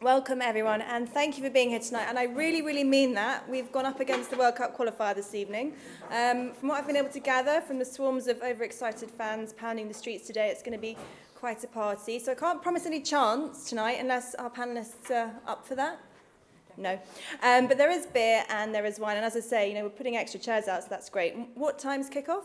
Welcome, everyone, and thank you for being here tonight. And I really, really mean that. We've gone up against the World Cup qualifier this evening. From what I've been able to gather from the swarms of overexcited fans pounding the streets today, it's going to be quite a party. So I can't promise any chance tonight unless our panellists are up for that. No. But there is beer and there is wine. And as I say, we're putting extra chairs out, so that's great. What time's kick-off?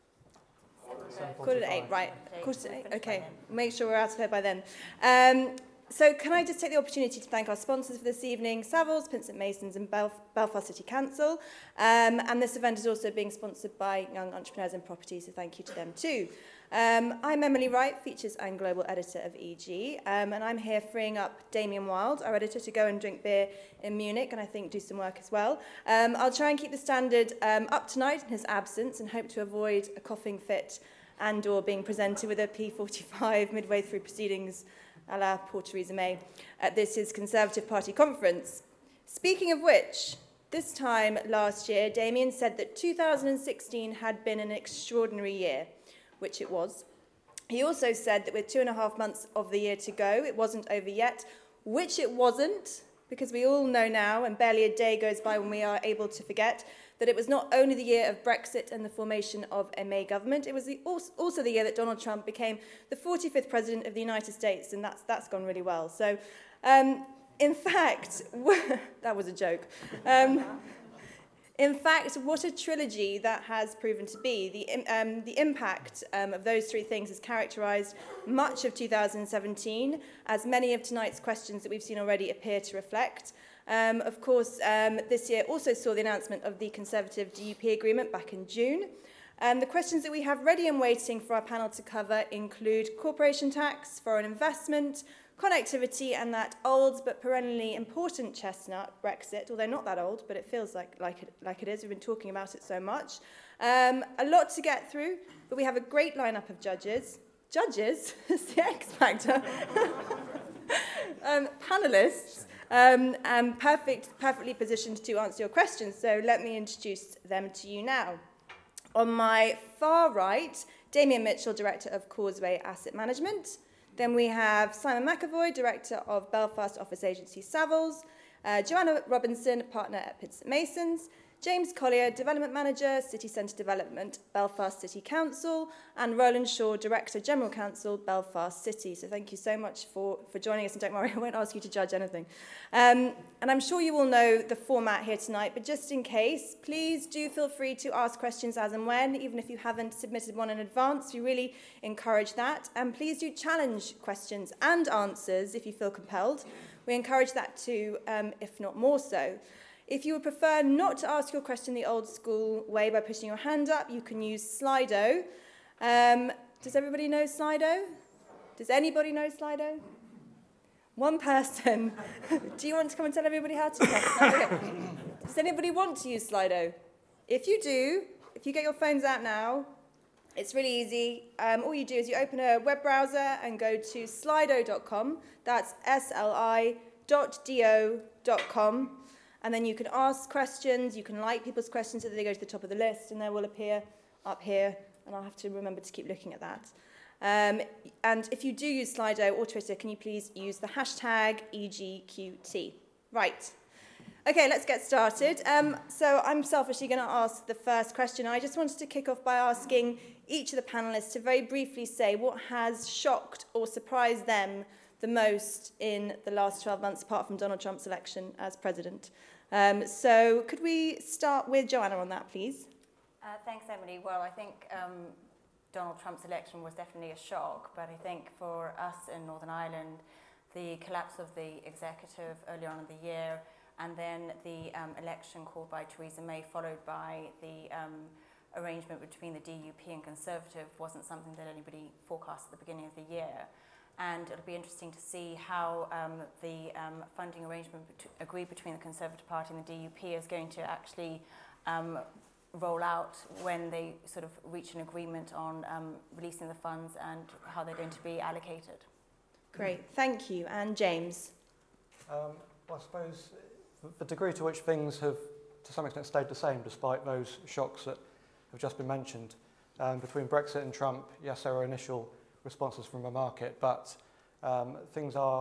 7:45. Right. 7:45. Okay. Make sure we're out of here by then. So can I just take the opportunity to thank our sponsors for this evening, Savills, Pinsent Masons and Belfast City Council. And this event is also being sponsored by Young Entrepreneurs in Property, so thank you to them too. I'm Emily Wright, Features and Global Editor of EG, and I'm here freeing up Damien Wild, our editor, to go and drink beer in Munich and I think do some work as well. I'll try and keep the standard up tonight in his absence and hope to avoid a coughing fit and or being presented with a P45 midway through proceedings a la poor Theresa May at this year's Conservative Party conference. Speaking of which, this time last year, Damien said that 2016 had been an extraordinary year, which it was. He also said that with 2.5 months of the year to go, it wasn't over yet, which it wasn't, because we all know now, and barely a day goes by when we are able to forget, that it was not only the year of Brexit and the formation of a May government, it was also the year that Donald Trump became the 45th president of the United States, and that's gone really well. So, in fact, that was a joke. In fact, what a trilogy that has proven to be. The impact of those three things has characterised much of 2017, as many of tonight's questions that we've seen already appear to reflect. Of course, this year also saw the announcement of the Conservative DUP agreement back in June. The questions that we have ready and waiting for our panel to cover include corporation tax, foreign investment, connectivity, and that old but perennially important chestnut, Brexit, although not that old, but it feels like it is. We've been talking about it so much. A lot to get through, but we have a great lineup of judges. Judges? It's the X Factor. Panellists. Perfectly positioned to answer your questions, so let me introduce them to you now. On my far right, Damien Mitchell, Director of Causeway Asset Management. Then we have Simon McAvoy, Director of Belfast Office Agency Savills, Joanna Robinson, Partner at Pinsent Masons, James Collier, Development Manager, City Centre Development, Belfast City Council, and Roland Shaw, Director General Counsel, Belfast City. So thank you so much for joining us, and don't worry, I won't ask you to judge anything. And I'm sure you all know the format here tonight, but just in case, please do feel free to ask questions as and when, even if you haven't submitted one in advance. We really encourage that. And please do challenge questions and answers if you feel compelled. We encourage that too, if not more so. If you would prefer not to ask your question the old school way by putting your hand up, you can use Slido. Does everybody know Slido? Does anybody know Slido? One person. Do you want to come and tell everybody how to? Okay. Does anybody want to use Slido? If you do, if you get your phones out now, it's really easy. All you do is you open a web browser and go to slido.com. That's sli.do.com. And then you can ask questions, you can like people's questions so that they go to the top of the list, and they will appear up here, and I'll have to remember to keep looking at that. And if you do use Slido or Twitter, can you please use the hashtag EGQT? Right. Okay, let's get started. So I'm selfishly going to ask the first question. I just wanted to kick off by asking each of the panellists to very briefly say what has shocked or surprised them the most in the last 12 months, apart from Donald Trump's election as president. So could we start with Joanna on that, please? Thanks, Emily. Well, I think Donald Trump's election was definitely a shock, but I think for us in Northern Ireland, the collapse of the executive early on in the year, and then the election called by Theresa May, followed by the arrangement between the DUP and Conservative, wasn't something that anybody forecast at the beginning of the year. And it'll be interesting to see how the funding arrangement agreed between the Conservative Party and the DUP is going to actually roll out when they sort of reach an agreement on releasing the funds and how they're going to be allocated. Great, thank you. And James? Well, I suppose the degree to which things have, to some extent, stayed the same despite those shocks that have just been mentioned. Between Brexit and Trump, yes, there were initial responses from the market, but things are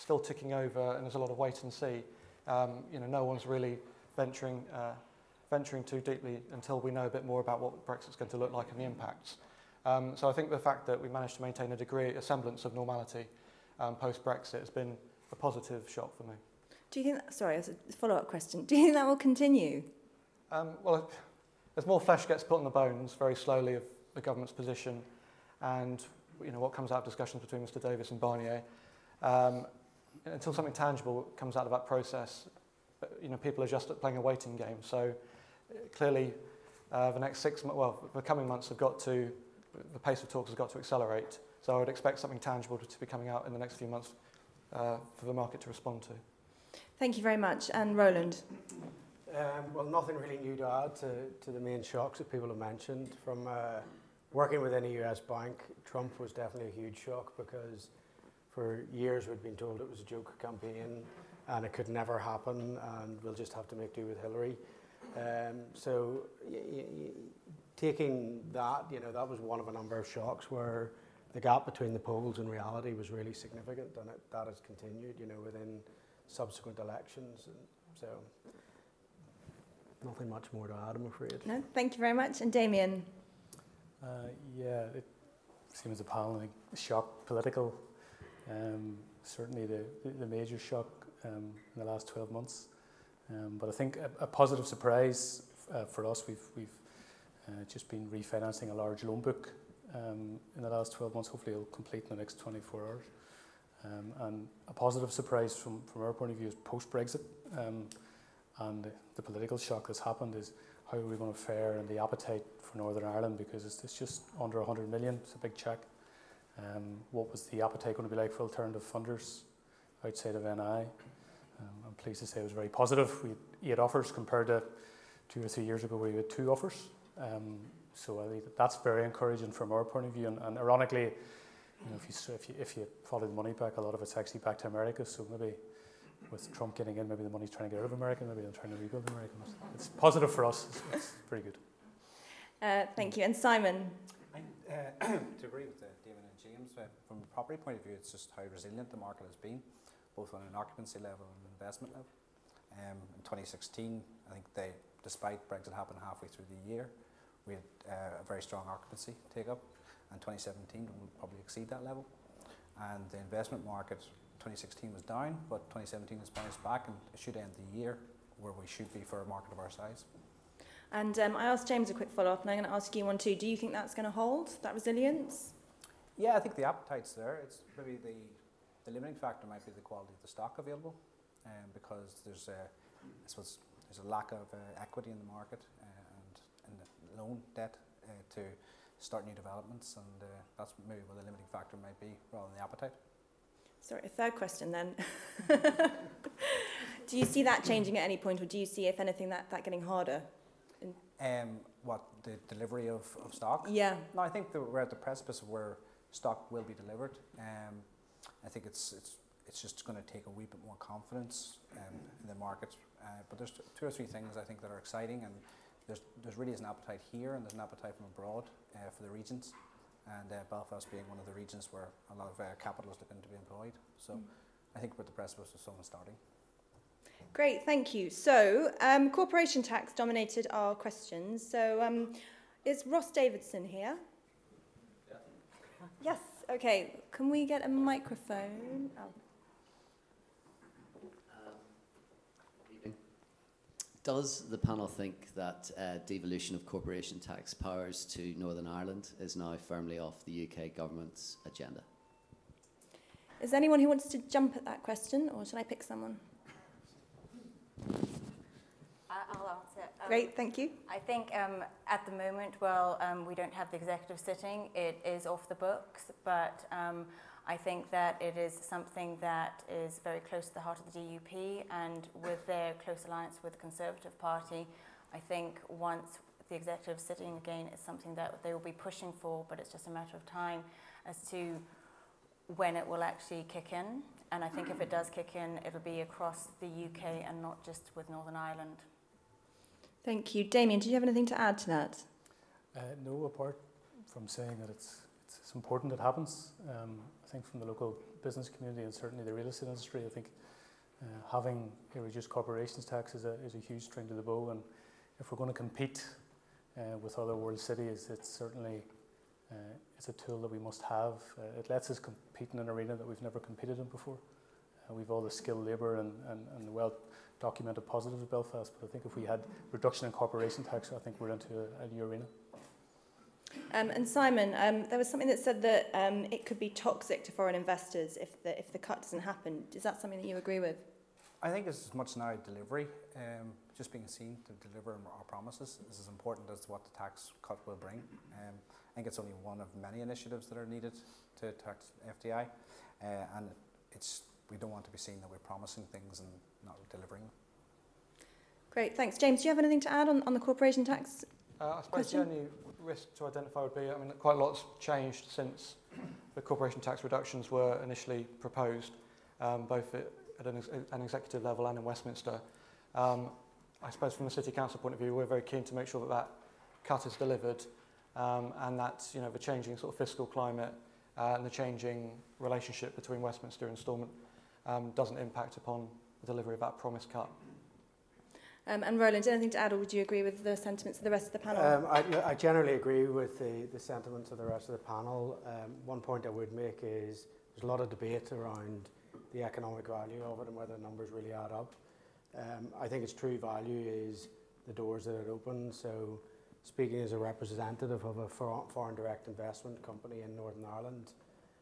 still ticking over, and there's a lot of wait and see. No one's really venturing too deeply until we know a bit more about what Brexit's going to look like and the impacts. So I think the fact that we managed to maintain a semblance of normality post-Brexit has been a positive shock for me. Do you think, sorry, as a follow-up question, do you think that will continue? Well, as more flesh gets put on the bones very slowly of the government's position and what comes out of discussions between Mr Davis and Barnier, until something tangible comes out of that process, people are just playing a waiting game. So clearly the coming months the pace of talks has got to accelerate. So I would expect something tangible to be coming out in the next few months for the market to respond to. Thank you very much. And Roland? Well, nothing really new to add to the main shocks that people have mentioned. From working within a US bank, Trump was definitely a huge shock because for years we'd been told it was a joke campaign and it could never happen and we'll just have to make do with Hillary. So taking that, that was one of a number of shocks where the gap between the polls and reality was really significant, and that has continued, within subsequent elections. And so nothing much more to add, I'm afraid. No, thank you very much. And Damien? It seems a panel shock, political. Certainly the major shock in the last 12 months. But I think a positive surprise for us, we've just been refinancing a large loan book in the last 12 months. Hopefully it'll complete in the next 24 hours. And a positive surprise from our point of view is post-Brexit. And the political shock that's happened is how are we going to fare and the appetite for Northern Ireland, because it's just under 100 million, it's a big check. What was the appetite going to be like for alternative funders outside of NI? I'm pleased to say it was very positive. We had 8 offers compared to 2 or 3 years ago where we had 2 offers. So I think that's very encouraging from our point of view. And ironically, if you follow the money back, a lot of it's actually back to America. So maybe with Trump getting in, maybe the money's trying to get out of America, maybe they're trying to rebuild America. It's positive for us. It's very good. Thank you. And Simon? To agree with David and James, from a property point of view, it's just how resilient the market has been, both on an occupancy level and an investment level. In 2016, I think despite Brexit happening halfway through the year, we had a very strong occupancy take-up, and 2017 will probably exceed that level. And the investment market, 2016 was down, but 2017 has bounced back, and it should end the year where we should be for a market of our size. And I asked James a quick follow-up, and I'm going to ask you one too. Do you think that's going to hold, that resilience? Yeah, I think the appetite's there. It's maybe the limiting factor might be the quality of the stock available, because there's a lack of equity in the market and the loan debt to start new developments, and that's maybe where the limiting factor might be rather than the appetite. Sorry, a third question then. Do you see that changing at any point, or do you see, if anything, that getting harder? The delivery of stock? Yeah. No, I think we're at the precipice of where stock will be delivered. I think it's just going to take a wee bit more confidence in the market. But there's 2 or 3 things I think that are exciting, and there's really is an appetite here, and there's an appetite from abroad for the regions. And Belfast being one of the regions where a lot of capital is looking to be employed. So I think we're at the precipice of someone starting. Great, thank you. So, corporation tax dominated our questions. So, is Ross Davidson here? Yeah. Yes, okay. Can we get a microphone? Oh. Does the panel think that devolution of corporation tax powers to Northern Ireland is now firmly off the UK government's agenda? Is there anyone who wants to jump at that question, or should I pick someone? I'll answer. Great, thank you. I think at the moment, we don't have the executive sitting. It is off the books, but I think that it is something that is very close to the heart of the DUP, and with their close alliance with the Conservative Party, I think once the executive sitting again is something that they will be pushing for, but it's just a matter of time as to when it will actually kick in. And I think if it does kick in, it'll be across the UK and not just with Northern Ireland. Thank you. Damien, do you have anything to add to that? No, apart from saying that it's it's important it happens. I think from the local business community and certainly the real estate industry, I think having a reduced corporations tax is a huge string to the bow, and if we're going to compete with other world cities, it's certainly it's a tool that we must have. It lets us compete in an arena that we've never competed in before. We've all the skilled labour and the well-documented positives of Belfast, but I think if we had reduction in corporation tax, I think we're into a new arena. And Simon, there was something that said that it could be toxic to foreign investors if the cut doesn't happen. Is that something that you agree with? I think it's as much now delivery, just being seen to deliver on our promises is as important as what the tax cut will bring. I think it's only one of many initiatives that are needed to tax FDI, and we don't want to be seen that we're promising things and not delivering them. Great, thanks. James, do you have anything to add on the corporation tax? I suppose question? the only risk to identify would be, quite a lot's changed since the corporation tax reductions were initially proposed, both at an executive level and in Westminster. I suppose from the City Council point of view, we're very keen to make sure that cut is delivered, and that the changing sort of fiscal climate and the changing relationship between Westminster and Stormont doesn't impact upon the delivery of that promised cut. And Roland, anything to add, or would you agree with the sentiments of the rest of the panel? I generally agree with the sentiments of the rest of the panel. One point I would make is there's a lot of debate around the economic value of it and whether the numbers really add up. I think its true value is the doors that it opens. So speaking as a representative of a foreign direct investment company in Northern Ireland,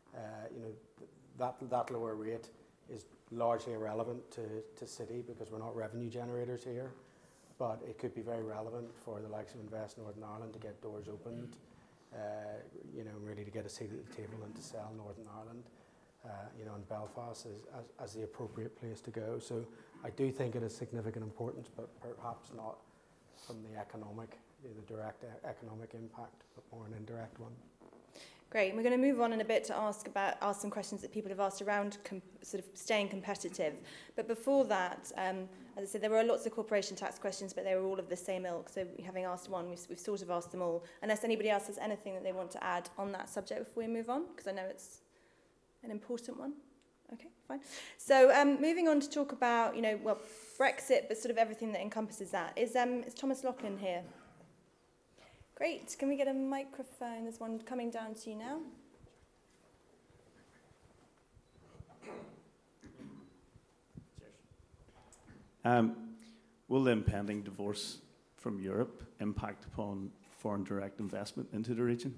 that lower rate is largely irrelevant to City because we're not revenue generators here, but it could be very relevant for the likes of Invest Northern Ireland to get doors opened, really to get a seat at the table and to sell Northern Ireland, and Belfast as the appropriate place to go. So I do think it has significant importance, but perhaps not from the direct economic impact, but more an indirect one. Great. We're going to move on in a bit to ask some questions that people have asked around sort of staying competitive. But before that, as I said, there were lots of corporation tax questions, but they were all of the same ilk. So having asked one, we've sort of asked them all. Unless anybody else has anything that they want to add on that subject before we move on, because I know it's an important one. Okay, fine. So moving on to talk about, Brexit, but sort of everything that encompasses that. Is Thomas Loughlin here? Great. Can we get a microphone? There's one coming down to you now. Will the impending divorce from Europe impact upon foreign direct investment into the region?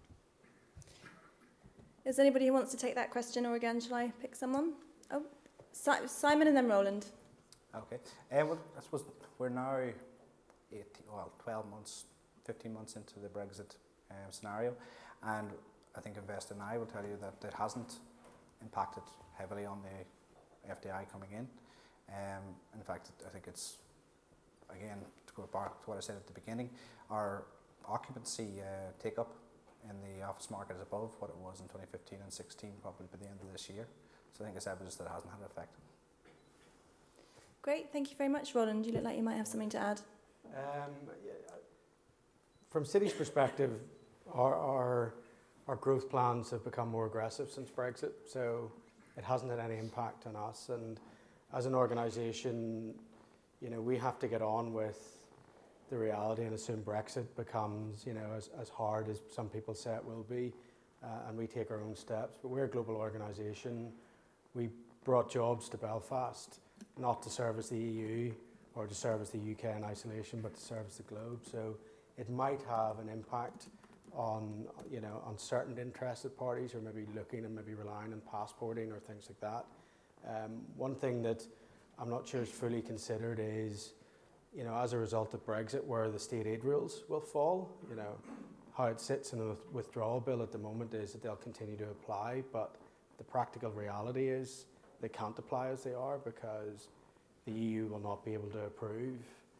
Is there anybody who wants to take that question, or again, shall I pick someone? Oh, Simon and then Roland. Okay. Well, I suppose we're now 12 months, 15 months into the Brexit scenario, and I think Invest and I will tell you that it hasn't impacted heavily on the FDI coming in. In fact, I think it's, again, to go back to what I said at the beginning, our occupancy take-up in the office market is above what it was in 2015 and 16, probably by the end of this year. So I think it's evidence that it hasn't had an effect. Great, thank you very much, Roland. You look like you might have something to add. From City's perspective, our growth plans have become more aggressive since Brexit, so it hasn't had any impact on us. And as an organisation, we have to get on with the reality and assume Brexit becomes, as hard as some people say it will be, and we take our own steps. But we're a global organisation. We brought jobs to Belfast, not to service the EU or to service the UK in isolation, but to service the globe. So it might have an impact on certain interested parties, or maybe looking and maybe relying on passporting or things like that. One thing that I'm not sure is fully considered is, as a result of Brexit, where the state aid rules will fall. How it sits in the withdrawal bill at the moment is that they'll continue to apply, but the practical reality is they can't apply as they are because the EU will not be able to approve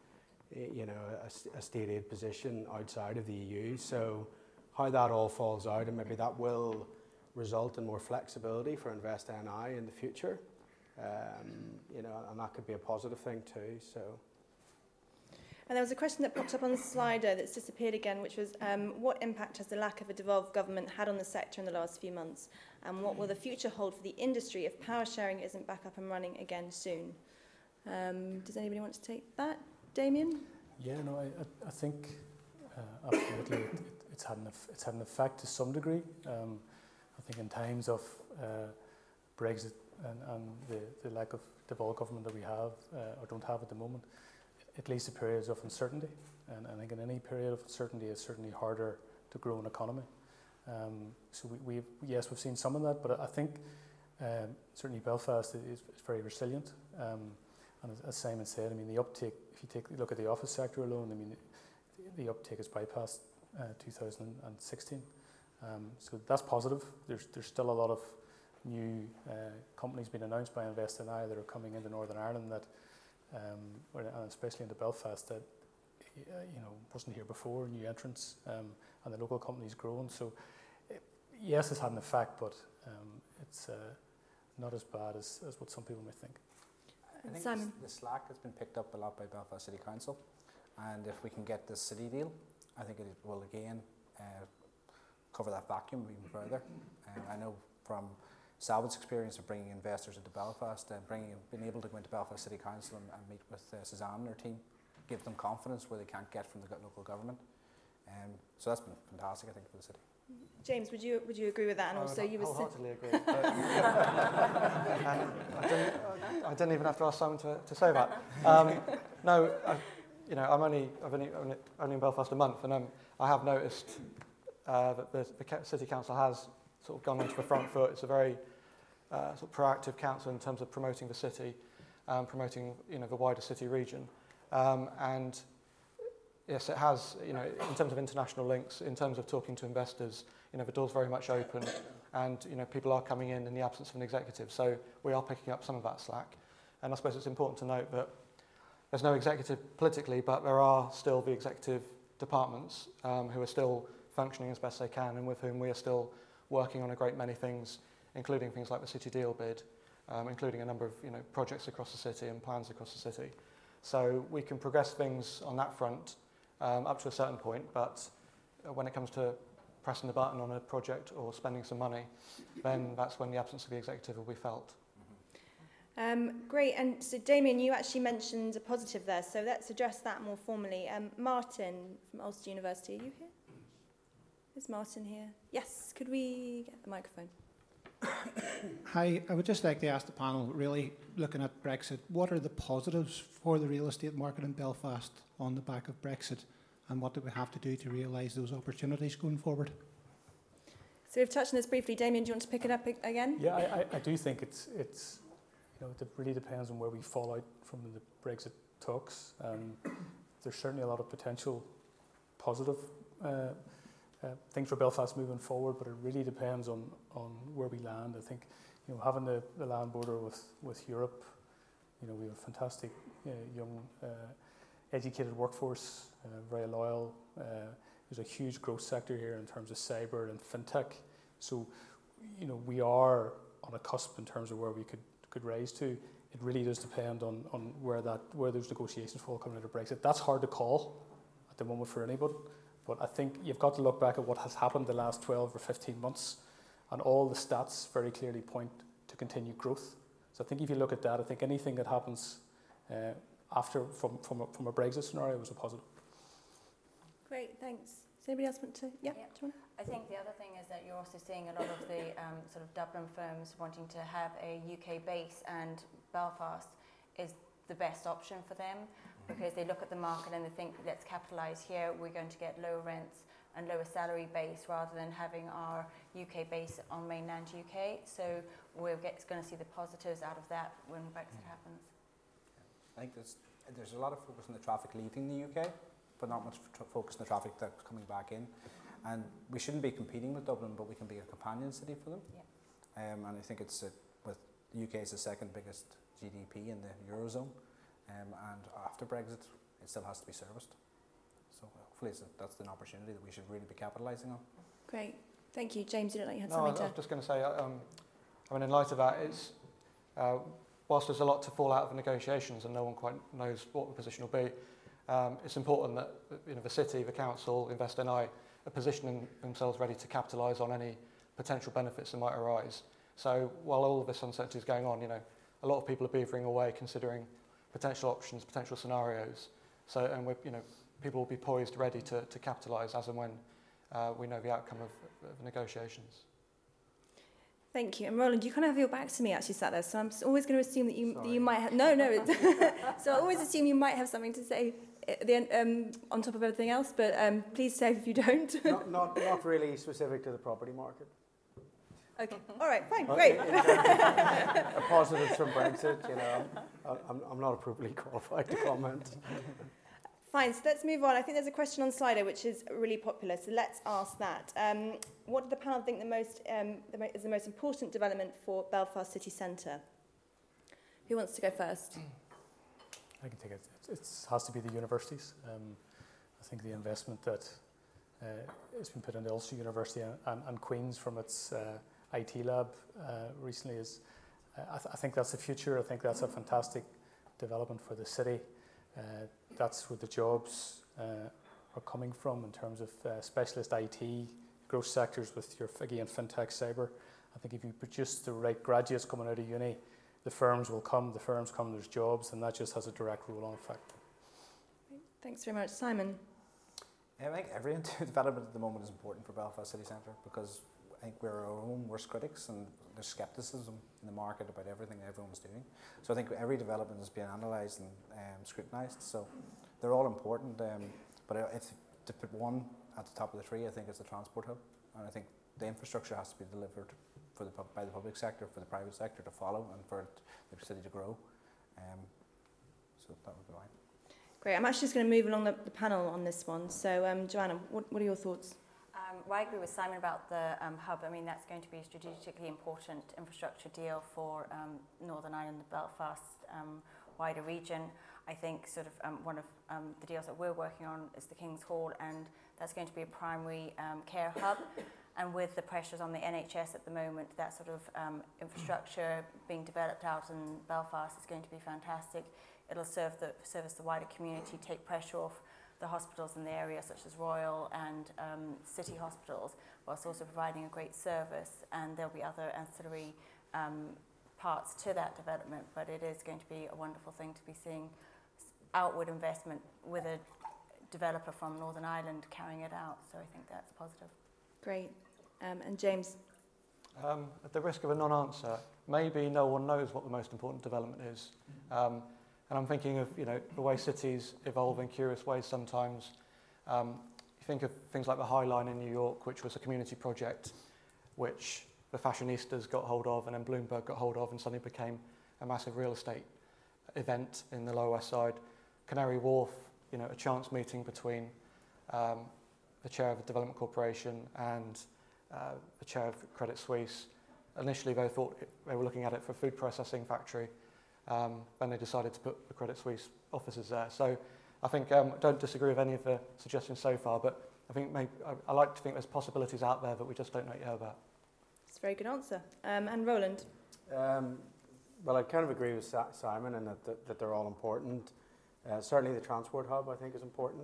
a state aid position outside of the EU. So how that all falls out, and maybe that will result in more flexibility for Invest NI in the future, and that could be a positive thing too. So. And there was a question that popped up on the Slido that's disappeared again, which was, what impact has the lack of a devolved government had on the sector in the last few months? And what will the future hold for the industry if power sharing isn't back up and running again soon? Does anybody want to take that? Damien? Yeah, no, I think absolutely it's had an effect to some degree. I think in times of Brexit and the lack of devolved government that we have or don't have at the moment, it leads to periods of uncertainty. And I think in any period of uncertainty, it's certainly harder to grow an economy. So we've seen some of that, but I think certainly Belfast is very resilient. And as Simon said, I mean, the uptake, if you take a look at the office sector alone, I mean, the uptake has bypassed 2016. So that's positive. There's still a lot of new companies being announced by InvestNI that are coming into Northern Ireland that, and especially into Belfast, that wasn't here before, new entrants, and the local companies growing. So yes, it's had an effect, but it's not as bad as what some people may think. I think Simon? the slack has been picked up a lot by Belfast City Council, and if we can get this city deal, I think it will again cover that vacuum even further. I know from Salvin's experience of bringing investors into Belfast and being able to go into Belfast City Council and meet with Suzanne and her team, give them confidence where they can't get from the local government. So that's been fantastic, I think, for the city. James, would you agree with that? And also, you were wholeheartedly agree. I didn't even have to ask Simon to say that. No, I've only in Belfast a month, and I have noticed that the city council has sort of gone onto the front foot. It's a very sort of proactive council in terms of promoting the city, promoting the wider city region, and yes, it has, in terms of international links, in terms of talking to investors, the door's very much open, and people are coming in the absence of an executive. So we are picking up some of that slack, and I suppose it's important to note that there's no executive politically, but there are still the executive departments who are still functioning as best they can, and with whom we are still working on a great many things, including things like the city deal bid, including a number of projects across the city and plans across the city. So we can progress things on that front up to a certain point, but when it comes to pressing the button on a project or spending some money, then that's when the absence of the executive will be felt. Great, and so Damien, you actually mentioned a positive there, so let's address that more formally. Martin from Ulster University, are you here? Is Martin here? Yes, could we get the microphone? Hi, I would just like to ask the panel, really looking at Brexit, what are the positives for the real estate market in Belfast on the back of Brexit, and what do we have to do to realise those opportunities going forward? So we've touched on this briefly. Damien, do you want to pick it up again? Yeah, I do think it's it really depends on where we fall out from the Brexit talks. There's certainly a lot of potential positive things for Belfast moving forward, but it really depends on where we land. I think having the land border with Europe, we have a fantastic young educated workforce, very loyal. There's a huge growth sector here in terms of cyber and fintech. So we are on a cusp in terms of where we could rise to. It really does depend on where those negotiations fall coming out of Brexit. That's hard to call at the moment for anybody. But I think you've got to look back at what has happened the last 12 or 15 months, and all the stats very clearly point to continued growth. So I think if you look at that, I think anything that happens after from a Brexit scenario was a positive. Great, thanks. Does anybody else want to? Yeah. I think the other thing is that you're also seeing a lot of the sort of Dublin firms wanting to have a UK base, and Belfast is the best option for them, because they look at the market and they think, let's capitalise here, we're going to get low rents and lower salary base rather than having our UK base on mainland UK. So we're going to see the positives out of that when Brexit happens. I think there's a lot of focus on the traffic leaving the UK, but not much focus on the traffic that's coming back in. And we shouldn't be competing with Dublin, but we can be a companion city for them. Yeah. And I think it's with the UK is the second biggest GDP in the Eurozone. And after Brexit, it still has to be serviced. So hopefully that's an opportunity that we should really be capitalising on. Great. Thank you. James, you look like you had No, something I was just going to say, in light of that, it's whilst there's a lot to fall out of the negotiations and no one quite knows what the position will be, it's important that the city, the council, InvestNI are positioning themselves ready to capitalise on any potential benefits that might arise. So while all of this uncertainty is going on, a lot of people are beavering away, considering potential options, potential scenarios. So, and people will be poised, ready to capitalise as and when we know the outcome of negotiations. Thank you. And Roland, you kind of have your back to me actually sat there, so I'm always going to assume that you might have... No. So I always assume you might have something to say at the end, on top of everything else, but please say if you don't. not really specific to the property market. Okay. All right. Fine. Great. A positives from Brexit, I'm not appropriately qualified to comment. Fine. So let's move on. I think there's a question on Slido which is really popular. So let's ask that. What do the panel think is the most important development for Belfast city centre? Who wants to go first? I can take it. It has to be the universities. I think the investment that has been put into Ulster University and Queen's from its IT lab recently is, I think that's the future. I think that's a fantastic development for the city. That's where the jobs are coming from in terms of specialist IT, growth sectors with your, again, fintech, cyber. I think if you produce the right graduates coming out of uni, the firms will come, there's jobs, and that just has a direct roll-on effect. Thanks very much. Simon? I think every development at the moment is important for Belfast City Centre, because I think we're our own worst critics and there's scepticism in the market about everything everyone's doing. So I think every development is being analysed and scrutinised, so they're all important. But if to put one at the top of the tree, I think it's the transport hub, and I think the infrastructure has to be delivered by the public sector, for the private sector to follow, and for the city to grow. So that would be mine. Great. I'm actually just going to move along the panel on this one. So, Joanna, what are your thoughts? Well, I agree with Simon about the hub. I mean, that's going to be a strategically important infrastructure deal for Northern Ireland, the Belfast wider region. I think sort of one of the deals that we're working on is the King's Hall, and that's going to be a primary care hub. And with the pressures on the NHS at the moment, that sort of infrastructure being developed out in Belfast is going to be fantastic. It'll service the wider community, take pressure off the hospitals in the area, such as Royal and City hospitals, whilst also providing a great service. And there'll be other ancillary parts to that development, but it is going to be a wonderful thing to be seeing outward investment with a developer from Northern Ireland carrying it out. So I think that's positive. Great. And James? At the risk of a non-answer, maybe no one knows what the most important development is. And I'm thinking of, the way cities evolve in curious ways sometimes. You think of things like the High Line in New York, which was a community project, which the fashionistas got hold of, and then Bloomberg got hold of, and suddenly became a massive real estate event in the Lower West Side. Canary Wharf, a chance meeting between the chair of the Development Corporation and the chair of Credit Suisse. Initially, they thought they were looking at it for a food processing factory. Then they decided to put the Credit Suisse offices there. So I think I don't disagree with any of the suggestions so far, but I think I like to think there's possibilities out there that we just don't know yet about. It's a very good answer. And Roland? Well, I kind of agree with Simon in that they're all important. Certainly the transport hub, I think, is important.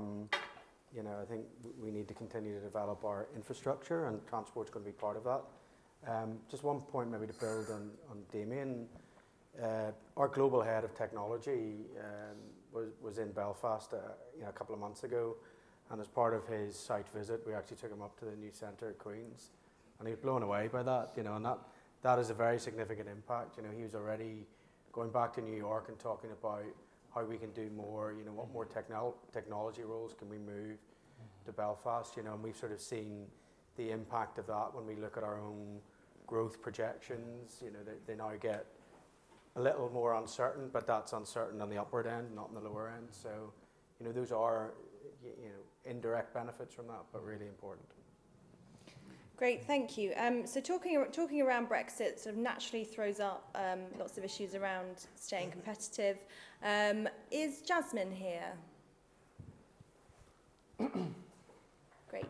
I think we need to continue to develop our infrastructure, and transport's going to be part of that. Just one point maybe to build on Damien. Our global head of technology was in Belfast a couple of months ago, and as part of his site visit, we actually took him up to the new centre at Queen's, and he was blown away by that. And that is a very significant impact. He was already going back to New York and talking about how we can do more. What more technology roles can we move to Belfast? And we've sort of seen the impact of that when we look at our own growth projections. They now get a little more uncertain, but that's uncertain on the upward end, not on the lower end. So, those are, indirect benefits from that, but really important. Great, thank you. So talking around Brexit sort of naturally throws up lots of issues around staying competitive. Is Jasmine here? Great.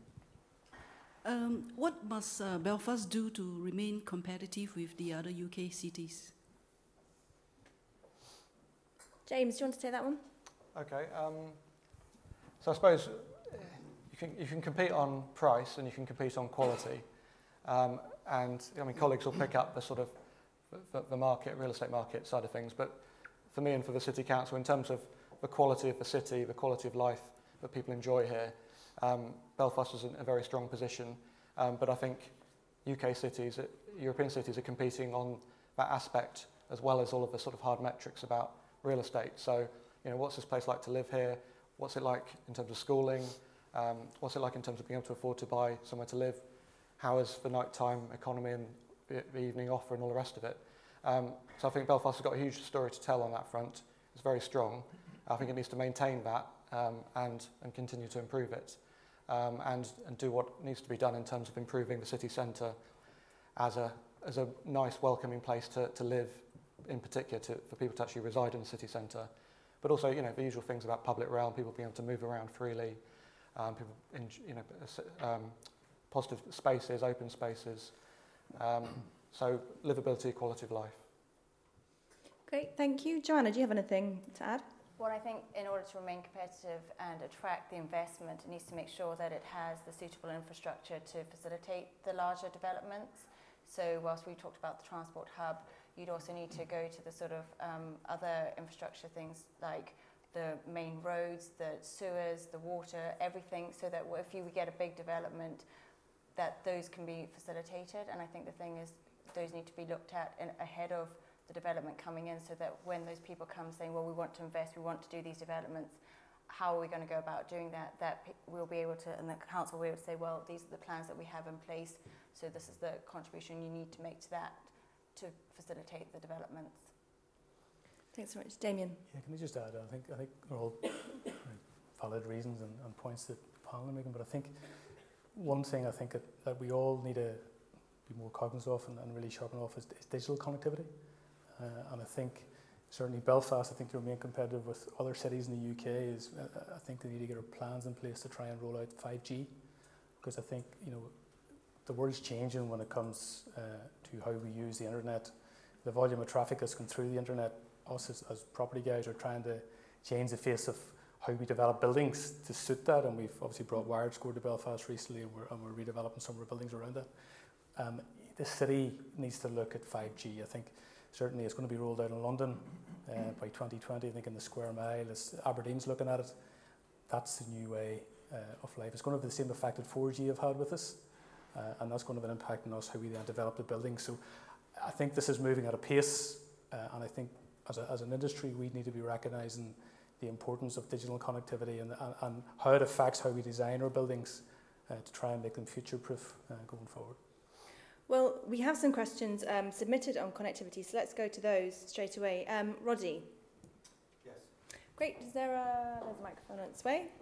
What must Belfast do to remain competitive with the other UK cities? James, do you want to take that one? Okay. So I suppose you can compete on price and you can compete on quality. And I mean, colleagues will pick up the sort of the market, real estate market side of things. But for me and for the City Council, in terms of the quality of the city, the quality of life that people enjoy here, Belfast is in a very strong position. But I think UK cities, European cities are competing on that aspect as well as all of the sort of hard metrics about real estate. So, you know, what's this place like to live here? What's it like in terms of schooling? What's it like in terms of being able to afford to buy somewhere to live? How is the nighttime economy and the evening offer and all the rest of it? So I think Belfast has got a huge story to tell on that front. It's very strong. I think it needs to maintain that and continue to improve it and do what needs to be done in terms of improving the city centre as a nice, welcoming place to live, in particular for people to actually reside in the city centre. But also, you know, the usual things about public realm, people being able to move around freely, positive spaces, open spaces. So livability, quality of life. Great, thank you. Joanna, do you have anything to add? Well, I think in order to remain competitive and attract the investment, it needs to make sure that it has the suitable infrastructure to facilitate the larger developments. So whilst we talked about the transport hub, you'd also need to go to the sort of other infrastructure things like the main roads, the sewers, the water, everything, so that if you get a big development, that those can be facilitated. And I think the thing is, those need to be looked at ahead of the development coming in, so that when those people come saying, well, we want to invest, we want to do these developments, how are we going to go about doing that? That we'll be able to, and the council will be able to say, well, these are the plans that we have in place, so this is the contribution you need to make to that to facilitate the developments. Thanks so much. Damien? Yeah, can I just add, I think they're all valid reasons and points that the panel are making, but I think one thing I think that we all need to be more cognizant of and really sharpen off is digital connectivity. And I think certainly Belfast, I think to remain competitive with other cities in the UK is, I think they need to get our plans in place to try and roll out 5G, because I think, you know, the world's changing when it comes to how we use the internet. The volume of traffic that's going through the internet, us as property guys are trying to change the face of how we develop buildings to suit that, and we've obviously brought WiredScore to Belfast recently, and we're redeveloping some of our buildings around that. The city needs to look at 5G. I think certainly it's going to be rolled out in London by 2020. I think in the Square Mile, as Aberdeen's looking at it, that's the new way of life. It's going to have the same effect that 4G have had with us, and that's going to have an impact on us, how we then develop the buildings. So I think this is moving at a pace, and I think as an industry we need to be recognising the importance of digital connectivity and how it affects how we design our buildings to try and make them future-proof going forward. Well, we have some questions submitted on connectivity, so let's go to those straight away. Roddy? Yes. Great. There's a microphone on its way.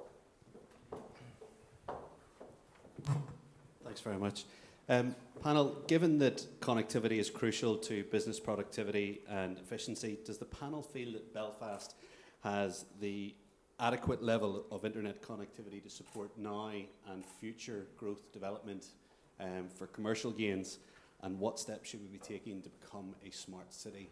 Thanks very much. Panel, given that connectivity is crucial to business productivity and efficiency, does the panel feel that Belfast has the adequate level of internet connectivity to support now and future growth development for commercial gains, and what steps should we be taking to become a smart city?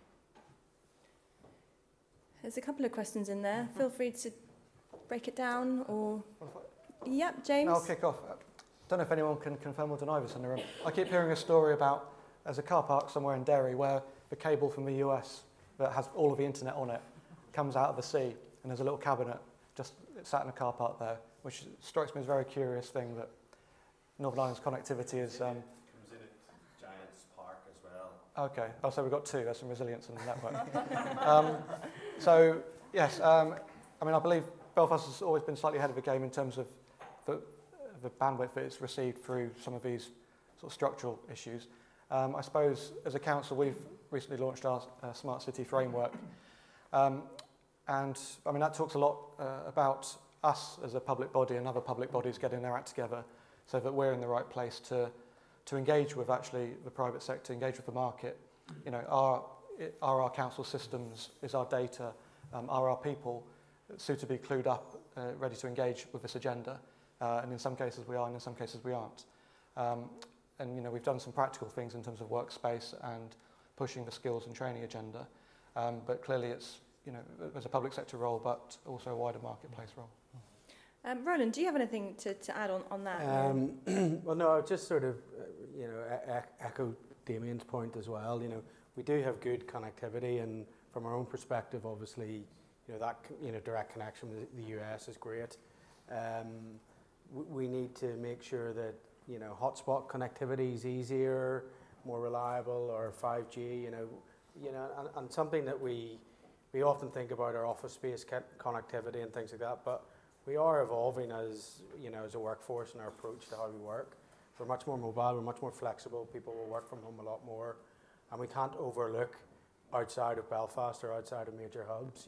There's a couple of questions in there. Feel free to break it down, or... Yep, James? I'll kick off. I don't know if anyone can confirm or deny this in the room. I keep hearing a story about there's a car park somewhere in Derry where the cable from the US that has all of the internet on it comes out of the sea, and there's a little cabinet just sat in a car park there, which strikes me as a very curious thing that Northern Ireland's connectivity is... comes in at Giants Park as well. Okay, so we've got two. There's some resilience in the network. So, yes, I mean, I believe Belfast has always been slightly ahead of the game in terms of the bandwidth that it's received through some of these sort of structural issues. I suppose as a council we've recently launched our Smart City Framework, and I mean that talks a lot about us as a public body and other public bodies getting their act together so that we're in the right place to engage with actually the private sector, engage with the market. You know, are our council systems, is our data, are our people suitably clued up, ready to engage with this agenda? And in some cases we are, and in some cases we aren't. And you know, we've done some practical things in terms of workspace and pushing the skills and training agenda. But clearly, it's there's a public sector role, but also a wider marketplace role. Roland, do you have anything to add on that? Well, no, I just sort of, echo Damien's point as well. We do have good connectivity, and from our own perspective, obviously, that direct connection with the US is great. We need to make sure that hotspot connectivity is easier, more reliable, or 5G. And something that we often think about our office space connectivity and things like that, but we are evolving as a workforce in our approach to how we work. We're much more mobile, we're much more flexible. People will work from home a lot more, and we can't overlook outside of Belfast or outside of major hubs.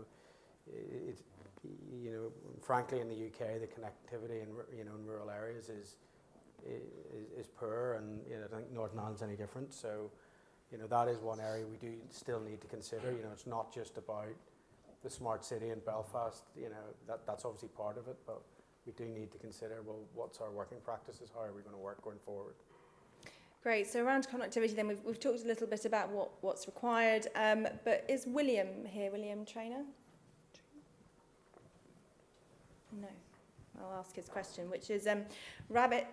Frankly, in the UK, the connectivity in rural areas is poor, and I don't think Northern Ireland's any different. So, that is one area we do still need to consider. It's not just about the smart city in Belfast. That's obviously part of it, but we do need to consider, well, what's our working practices? How are we going to work going forward? Great. So around connectivity, then we've talked a little bit about what's required. But is William here? William Traynor? No. I'll ask his question, which is rapid.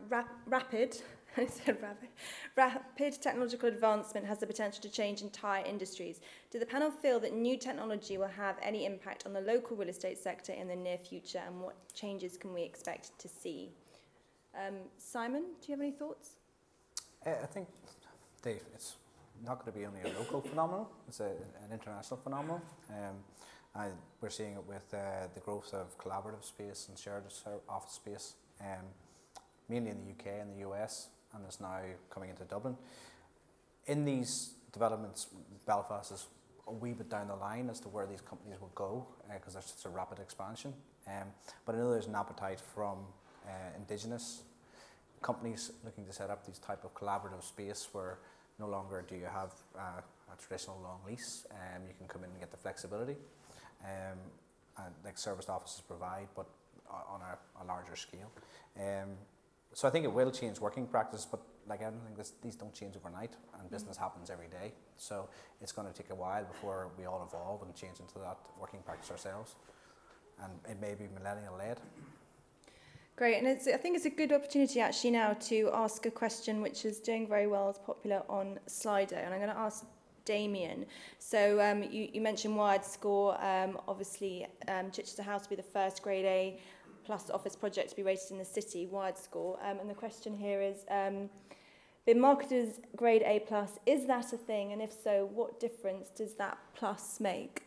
I said rapid. Rapid technological advancement has the potential to change entire industries. Do the panel feel that new technology will have any impact on the local real estate sector in the near future, and what changes can we expect to see? Simon, do you have any thoughts? I think, Dave, it's not going to be only a local phenomenon, it's an international phenomenon. We're seeing it with the growth of collaborative space and shared office space, mainly in the UK and the US, and it's now coming into Dublin. In these developments, Belfast is a wee bit down the line as to where these companies will go, because there's such a rapid expansion. But I know there's an appetite from Indigenous companies looking to set up these type of collaborative space where no longer do you have a traditional long lease. You can come in and get the flexibility, and like serviced offices provide, but on a larger scale. So I think it will change working practice, but like everything, these don't change overnight, and business happens every day. So it's going to take a while before we all evolve and change into that working practice ourselves. And it may be millennial-led. Great, and I think it's a good opportunity actually now to ask a question which is doing very well, it's popular on Slido, and I'm going to ask Damien. So you mentioned WiredScore. Obviously, Chichester House will be the first Grade A plus office project to be rated in the city, WiredScore. And the question here is, been marketed as Grade A plus, is that a thing? And if so, what difference does that plus make?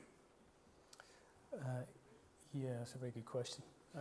Yeah, that's a very good question.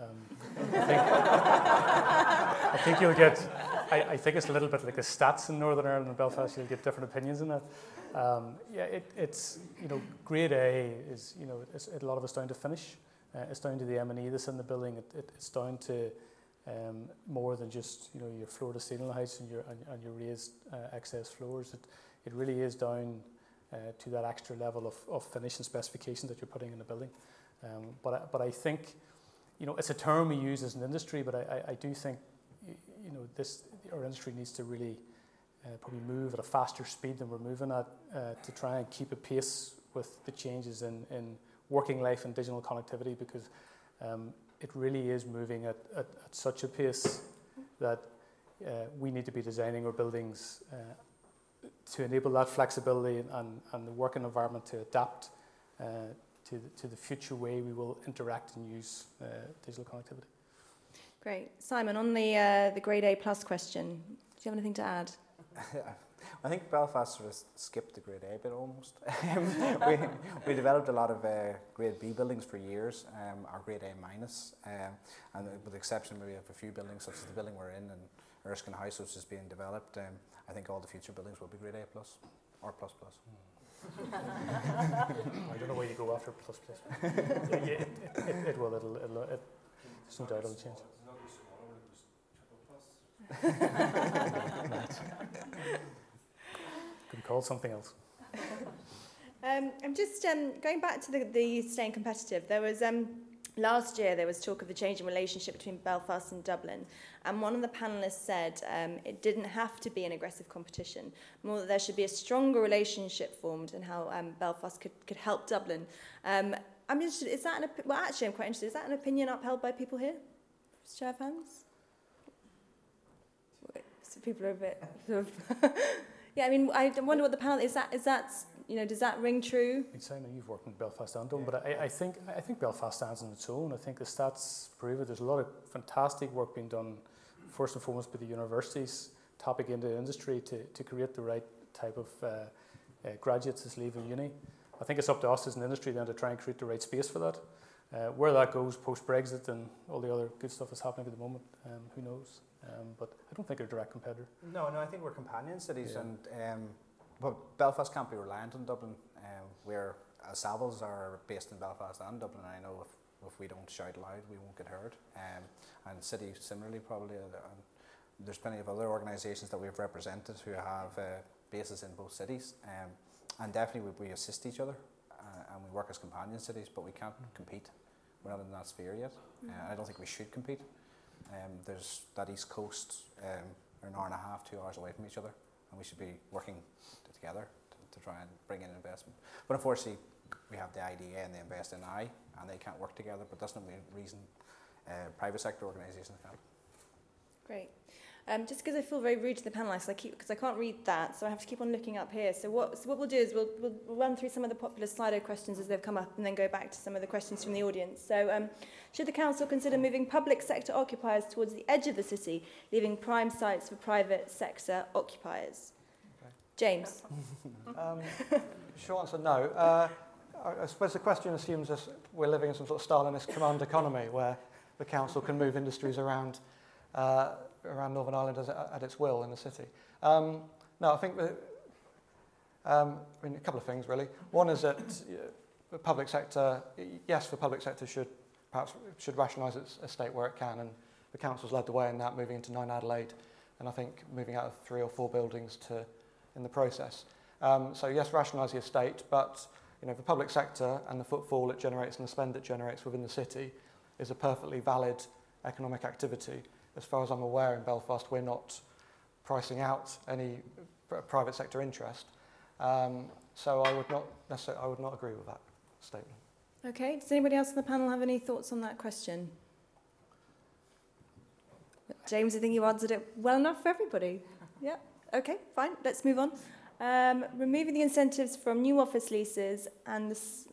I think you'll get. I think it's a little bit like the stats in Northern Ireland and Belfast. You'll get different opinions in that. It's Grade A is a lot of it's down to finish. It's down to the M&E that's in the building. It's down to more than just your floor to ceiling heights and your raised access floors. It really is down to that extra level of finish and specification that you're putting in the building. But I think. It's a term we use as an industry, but I do think, our industry needs to really probably move at a faster speed than we're moving at to try and keep a pace with the changes in working life and digital connectivity, because it really is moving at such a pace that we need to be designing our buildings to enable that flexibility and the working environment to adapt to the future way we will interact and use digital connectivity. Great. Simon, on the Grade A plus question, do you have anything to add? I think Belfast sort of skipped the Grade A bit almost. we developed a lot of Grade B buildings for years, our Grade A minus, and with the exception maybe of a few buildings, such as the building we're in and Erskine House, which is being developed, I think all the future buildings will be Grade A plus or plus plus. I don't know where you go after plus plus. It will. There's no doubt it'll change. Could be called something else. I'm just going back to the staying competitive. There was last year there was talk of the changing relationship between Belfast and Dublin, and one of the panellists said it didn't have to be an aggressive competition, more that there should be a stronger relationship formed, and how Belfast could help Dublin. I'm interested, is that actually I'm quite interested, is that an opinion upheld by people here? Show of hands? So people are a bit sort of yeah, I mean, I wonder what the panel is. That you know, does that ring true? Simon, you've worked in Belfast and Dublin, but I think Belfast stands on its own. I think the stats prove it. There's a lot of fantastic work being done, first and foremost by the universities, tapping into industry to create the right type of graduates that's leaving uni. I think it's up to us as an industry then to try and create the right space for that. Where that goes post-Brexit and all the other good stuff that's happening at the moment, who knows? But I don't think they're a direct competitor. No, I think we're companion cities, and but Belfast can't be reliant on Dublin. Where Savills are based in Belfast and Dublin. I know if we don't shout loud, we won't get heard. And City similarly probably. There's plenty of other organisations that we've represented who have bases in both cities, and definitely we assist each other, and we work as companion cities, but we can't compete. We're not in that sphere yet. I don't think we should compete. There's that East Coast, are an hour and a half, 2 hours away from each other, and we should be working together to try and bring in investment. But unfortunately, we have the IDA and the Invest in I, and they can't work together, but that's not the reason private sector organisations can't. Great. Just because I feel very rude to the panellists, because I can't read that, so I have to keep on looking up here. So what we'll do is we'll run through some of the popular Slido questions as they've come up, and then go back to some of the questions from the audience. So should the council consider moving public sector occupiers towards the edge of the city, leaving prime sites for private sector occupiers? Okay. James? Short answer, no. I suppose the question assumes we're living in some sort of Stalinist command economy where the council can move industries around Northern Ireland at its will in the city. No, I think a couple of things really. One is that the public sector, yes, the public sector should rationalise its estate where it can, and the council's led the way in that, moving into 9 Adelaide, and I think moving out of 3 or 4 buildings in the process. So yes, rationalise the estate, but the public sector and the footfall it generates and the spend it generates within the city is a perfectly valid economic activity. As far as I'm aware, in Belfast, we're not pricing out any private sector interest. So I would not agree with that statement. Okay. Does anybody else on the panel have any thoughts on that question? James, I think you answered it well enough for everybody. Yeah. Okay. Fine. Let's move on. Removing the incentives from new office leases and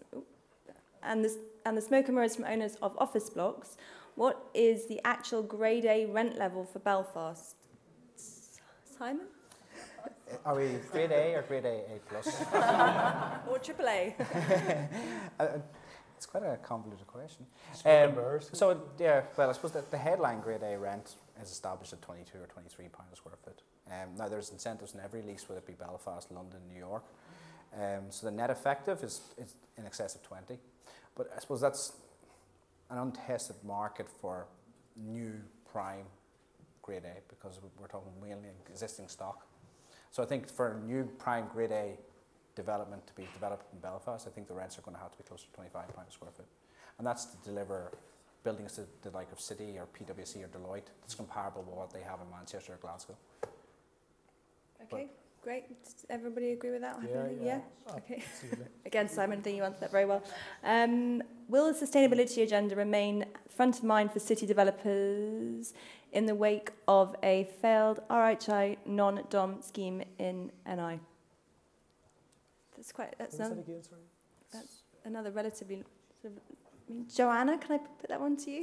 the smoke and mirrors from owners of office blocks. What is the actual Grade A rent level for Belfast? Simon? Are we Grade A or Grade A plus? Or AAA? It's quite a convoluted question. I suppose that the headline Grade A rent is established at £22 or £23 a square foot. Now there's incentives in every lease, whether it be Belfast, London, New York. So the net effective is in excess of 20. But I suppose that's an untested market for new prime Grade A, because we're talking mainly existing stock. So I think for a new prime Grade A development to be developed in Belfast, I think the rents are going to have to be closer to £25 a square foot. And that's to deliver buildings to the like of City or PwC or Deloitte that's comparable with what they have in Manchester or Glasgow. Okay, great. Does everybody agree with that? Yeah. Okay. Again, Simon, I think you answered that very well. Will the sustainability agenda remain front of mind for city developers in the wake of a failed RHI non-dom scheme in NI? That's another relatively Joanna, can I put that one to you?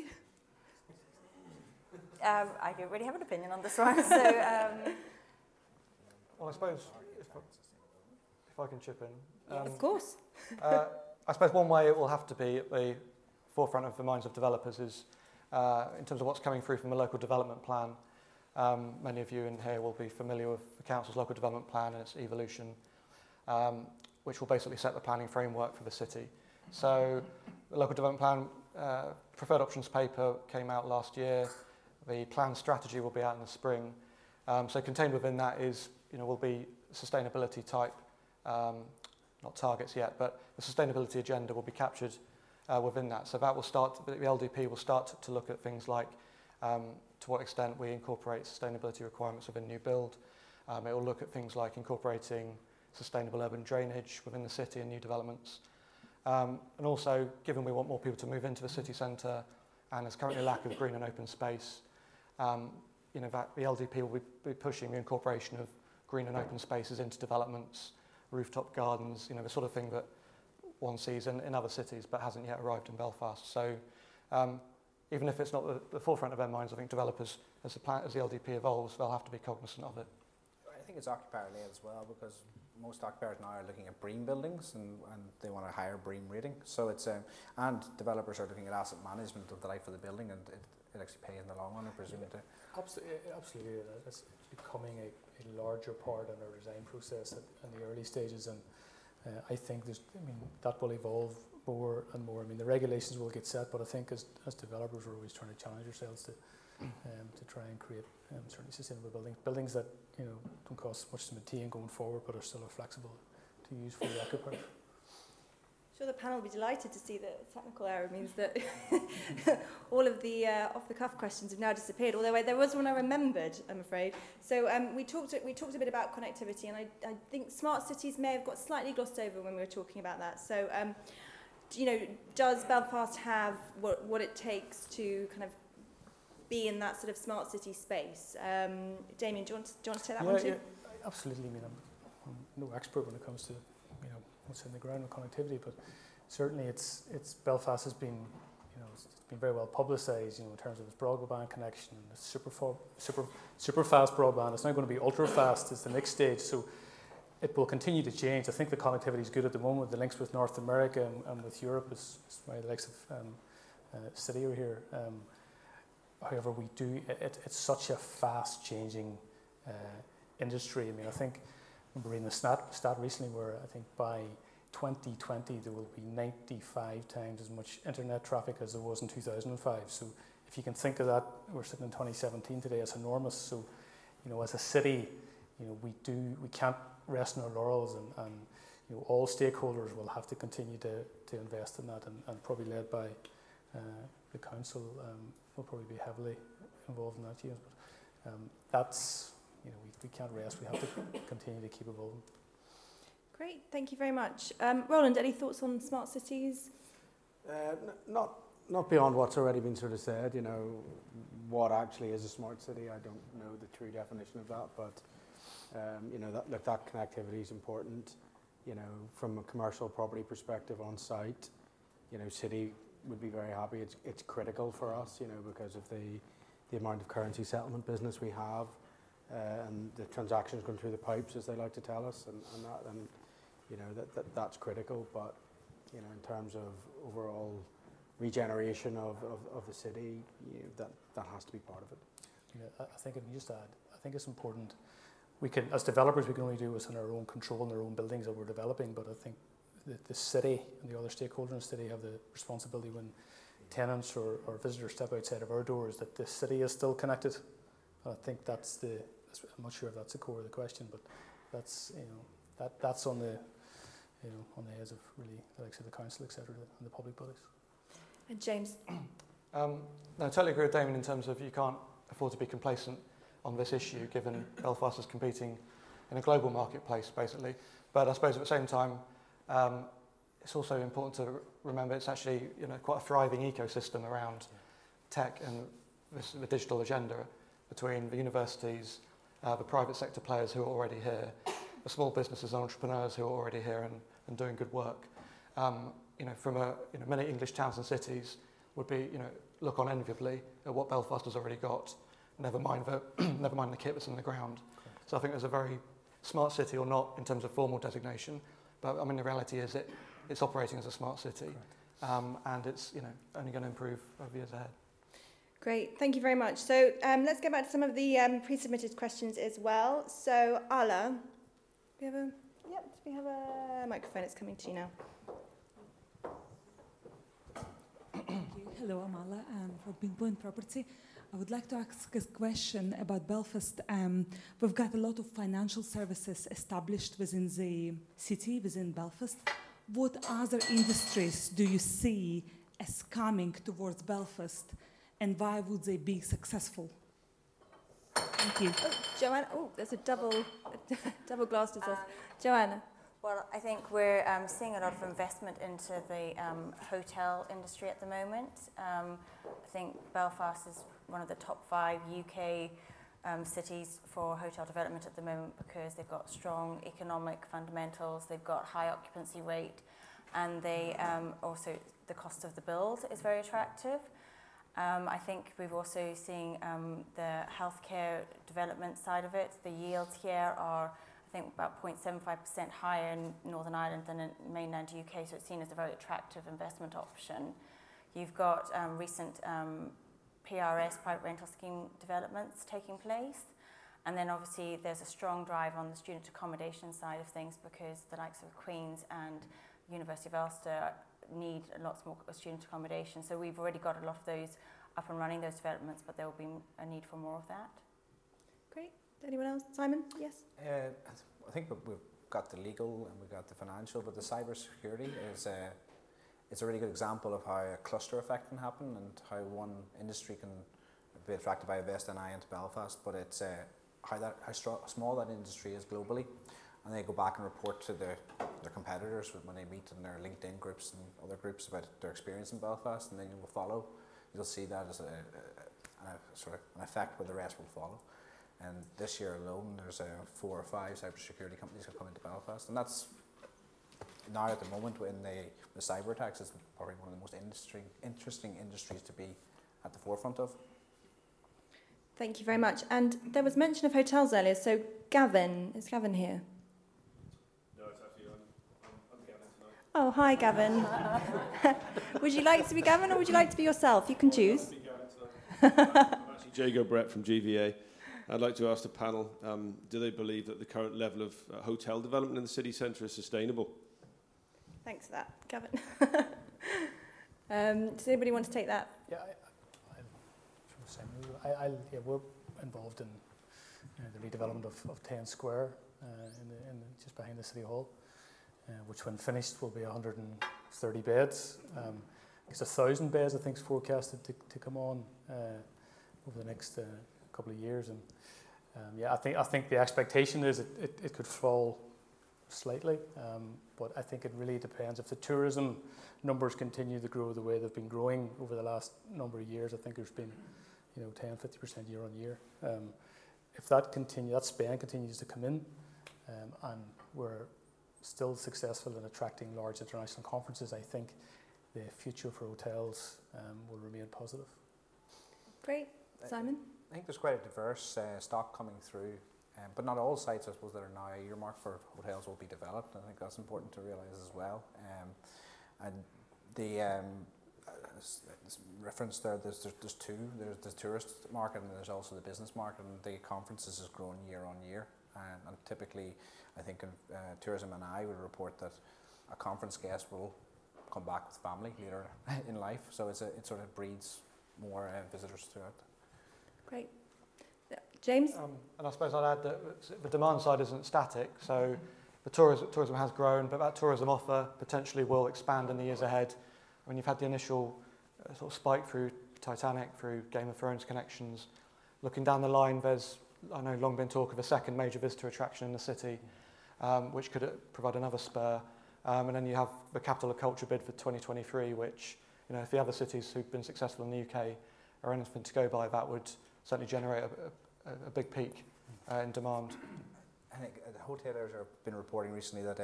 I don't really have an opinion on this one. So, well, I suppose if I can chip in. Of course. I suppose one way it will have to be at the forefront of the minds of developers is in terms of what's coming through from the local development plan. Many of you in here will be familiar with the council's local development plan and its evolution, which will basically set the planning framework for the city. So the local development plan preferred options paper came out last year. The plan strategy will be out in the spring. So contained within that is, will be sustainability type, not targets yet, but the sustainability agenda will be captured within that. So that will start, the LDP will start to look at things like to what extent we incorporate sustainability requirements within new build. It will look at things like incorporating sustainable urban drainage within the city and new developments. And also, given we want more people to move into the city centre and there's currently a lack of green and open space, that the LDP will be pushing the incorporation of green and open spaces into developments, rooftop gardens, the sort of thing that one sees in other cities but hasn't yet arrived in Belfast. So even if it's not the forefront of their minds, I think developers, as the LDP evolves, they'll have to be cognizant of it. I think it's occupier-led as well, because most occupiers now are looking at BREEAM buildings and they want a higher BREEAM rating. So it's and developers are looking at asset management of the life of the building, and it actually pays in the long run, I presume. Absolutely, it's becoming a larger part in our design process in the early stages, and I think that will evolve more and more. The regulations will get set, but I think as developers, we're always trying to challenge ourselves to try and create certainly sustainable buildings that don't cost much to maintain going forward, but are still flexible to use for the occupier. I'm sure the panel will be delighted to see that technical error means that all of the off-the-cuff questions have now disappeared, although there was one I remembered, I'm afraid. So we talked a bit about connectivity, and I think smart cities may have got slightly glossed over when we were talking about that. So, does Belfast have what it takes to kind of be in that sort of smart city space? Damien, do you want to take that one too? Yeah, absolutely. I'm no expert when it comes to what's in the ground with connectivity, but certainly it's Belfast has been it's been very well publicised in terms of its broadband connection, and it's super fast broadband. It's not going to be ultra fast. It's the next stage, so it will continue to change. I think the connectivity is good at the moment. The links with North America and with Europe is why the likes of City are here. However, it's such a fast changing industry. I think I remember reading a stat recently where I think by 2020 there will be 95 times as much internet traffic as there was in 2005. So if you can think of that, we're sitting in 2017 today, it's enormous. So as a city, we can't rest on our laurels, and all stakeholders will have to continue to invest in that, and probably led by the council will probably be heavily involved in that, James. But that's we can't rest. We have to continue to keep evolving. Great, thank you very much. Roland, any thoughts on smart cities? Not beyond what's already been sort of said. What actually is a smart city? I don't know the true definition of that, but that connectivity is important. From a commercial property perspective on site, City would be very happy. It's critical for us, because of the amount of currency settlement business we have. And the transactions going through the pipes, as they like to tell us, that's critical. But in terms of overall regeneration of the city, that has to be part of it. I think, if you just add, I think it's important. We can, as developers, we can only do what's in our own control in our own buildings that we're developing. But I think the city and the other stakeholders in the city have the responsibility when tenants or visitors step outside of our doors that the city is still connected. I think I'm not sure if that's the core of the question, but that's that's on the on the heads of really the likes of the council, etc., and the public bodies. And James, no, I totally agree with Damien in terms of you can't afford to be complacent on this issue, given Belfast is competing in a global marketplace, basically. But I suppose at the same time, it's also important to remember it's actually quite a thriving ecosystem around tech and the digital agenda between the universities, the private sector players who are already here, the small businesses and entrepreneurs who are already here and doing good work. From many English towns and cities would be look on enviably at what Belfast has already got. Never mind the kit that's in the ground. Correct. So I think there's a very smart city, or not in terms of formal designation, but the reality is it's operating as a smart city, and it's only going to improve over years ahead. Great, thank you very much. So let's get back to some of the pre-submitted questions as well. So Ala, do we have a microphone? It's coming to you now. Thank you. Hello, I'm Ala from Pinpoint Property. I would like to ask a question about Belfast. We've got a lot of financial services established within the city, within Belfast. what other industries do you see as coming towards Belfast, and why would they be successful? Thank you. Oh, Joanna. Oh, there's a double glass disaster. Joanna. Well, I think we're seeing a lot of investment into the hotel industry at the moment. I think Belfast is one of the top 5 UK cities for hotel development at the moment because they've got strong economic fundamentals, they've got high occupancy rate, and they also the cost of the build is very attractive. I think we've also seen the healthcare development side of it. The yields here are, I think, about 0.75% higher in Northern Ireland than in mainland UK, so it's seen as a very attractive investment option. You've got recent PRS, private rental scheme developments taking place, and then obviously there's a strong drive on the student accommodation side of things because the likes of Queen's and University of Ulster need lots more student accommodation. So we've already got a lot of those up and running, those developments, but there will be a need for more of that. Great. Anyone else? Simon? Yes? I think we've got the legal and we've got the financial, but the cybersecurity is it's a really good example of how a cluster effect can happen and how one industry can be attracted by Invest NI into Belfast, but it's how small that industry is globally. And they go back and report to their competitors when they meet in their LinkedIn groups and other groups about their experience in Belfast, and then you will follow. You'll see that as a sort of an effect where the rest will follow. And this year alone, there's 4 or 5 cybersecurity companies have come into Belfast, and that's now at the moment when the cyber attacks is probably one of the most interesting industries to be at the forefront of. Thank you very much. And there was mention of hotels earlier, so Gavin, is Gavin here? Oh, hi, Gavin. Would you like to be Gavin or would you like to be yourself? You can choose. I'm actually Jago Brett from GVA. I'd like to ask the panel, do they believe that the current level of hotel development in the city centre is sustainable? Thanks for that, Gavin. Does anybody want to take that? Yeah, we're involved in the redevelopment of 10 Square just behind the City Hall. Which when finished will be 130 beds. It's 1,000 beds I think is forecasted to come on over the next couple of years. And I think the expectation is it could fall slightly, but I think it really depends. If the tourism numbers continue to grow the way they've been growing over the last number of years, I think there's been 10-50% year on year. If that spend continues to come in, and we're still successful in attracting large international conferences, I think the future for hotels will remain positive. Great. Simon? I think there's quite a diverse stock coming through, but not all sites, I suppose, that are now earmarked for hotels will be developed. I think that's important to realise as well. And the reference there's two. There's the tourist market and there's also the business market, and the conferences has grown year on year. And typically, I think Tourism and I would report that a conference guest will come back with family later in life. So it sort of breeds more visitors throughout. Great. James? And I suppose I'd add that the demand side isn't static. So the tourism has grown, but that tourism offer potentially will expand in the years ahead. When you've had the initial sort of spike through Titanic, through Game of Thrones connections, looking down the line, there's long been talk of a second major visitor attraction in the city, which could provide another spur. And then you have the Capital of Culture bid for 2023, which, if the other cities who've been successful in the UK are anything to go by, that would certainly generate a big peak in demand. I think the hoteliers have been reporting recently that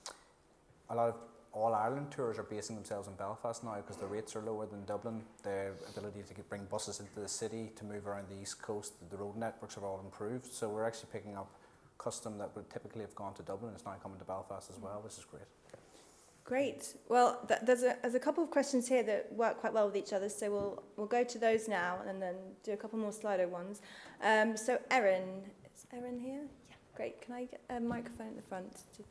a lot of all-Ireland tours are basing themselves in Belfast now because the rates are lower than Dublin. The ability to bring buses into the city, to move around the east coast, the road networks have all improved. So we're actually picking up custom that would typically have gone to Dublin. It's now coming to Belfast as well, which is great. Great. Well, there's a couple of questions here that work quite well with each other, so we'll go to those now and then do a couple more Slido ones. So Erin, is Erin here? Yeah. Great. Can I get a microphone at the front?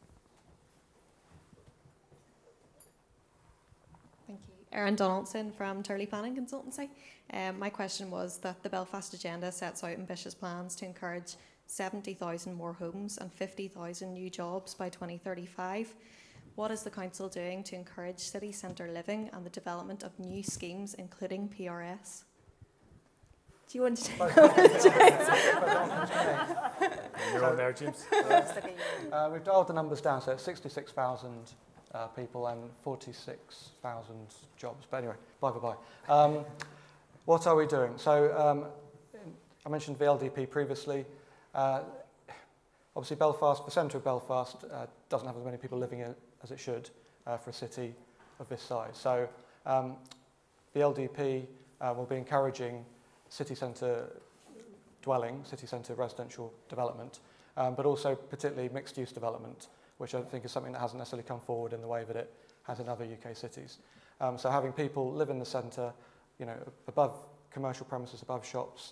Thank you. Erin Donaldson from Turley Planning Consultancy. My question was that the Belfast Agenda sets out ambitious plans to encourage 70,000 more homes and 50,000 new jobs by 2035. What is the council doing to encourage city centre living and the development of new schemes, including PRS? Do you want to take You're on there, James. We've dialed the numbers down, so it's 66,000 people and 46,000 jobs. But anyway, bye. What are we doing? So I mentioned the LDP previously. Obviously, Belfast, the centre of Belfast, doesn't have as many people living in it as it should for a city of this size. So the LDP will be encouraging city centre dwelling, city centre residential development, but also particularly mixed-use development, which I think is something that hasn't necessarily come forward in the way that it has in other UK cities. So having people live in the centre, above commercial premises, above shops,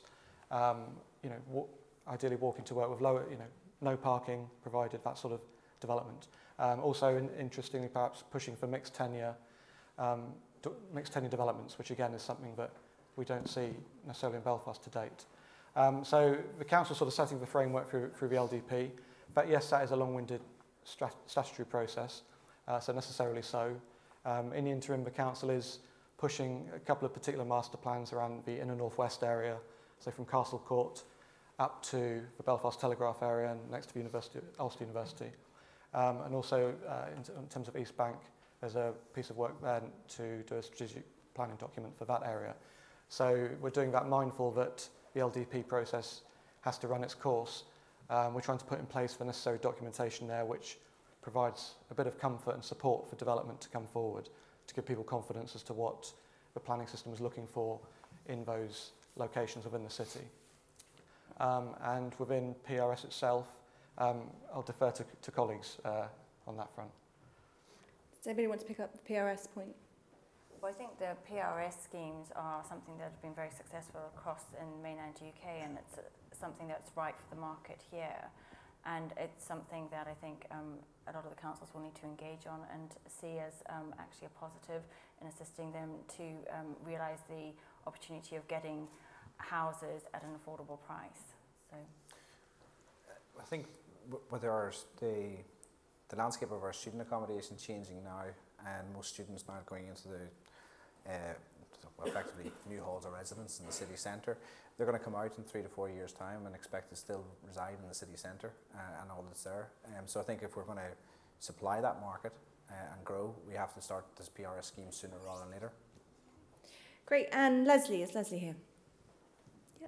ideally walking to work with lower, no parking provided, that sort of development. Also, interestingly, perhaps pushing for mixed tenure developments, which again is something that we don't see necessarily in Belfast to date. So the council sort of setting the framework through the LDP, but yes, that is a long-winded statutory process, so necessarily so. In the interim, the council is pushing a couple of particular master plans around the inner northwest area, so from Castle Court up to the Belfast Telegraph area and next to the Ulster University. And also in terms of East Bank, there's a piece of work there to do a strategic planning document for that area. So we're doing that mindful that the LDP process has to run its course. We're trying to put in place the necessary documentation there which provides a bit of comfort and support for development to come forward, to give people confidence as to what the planning system is looking for in those locations within the city. And within PRS itself, I'll defer to colleagues on that front. Does anybody want to pick up the PRS point? Well, I think the PRS schemes are something that have been very successful across in mainland UK, and it's something that's right for the market here. And it's something that I think a lot of the councils will need to engage on and see as actually a positive in assisting them to realise the opportunity of getting houses at an affordable price. So, I think with the landscape of our student accommodation changing now, and most students now going into the effectively new halls of residence in the city centre, they're going to come out in 3 to 4 years' time and expect to still reside in the city centre and all that's there. So I think if we're going to supply that market and grow, we have to start this PRS scheme sooner rather than later. Great, and Leslie, is Leslie here? Yeah.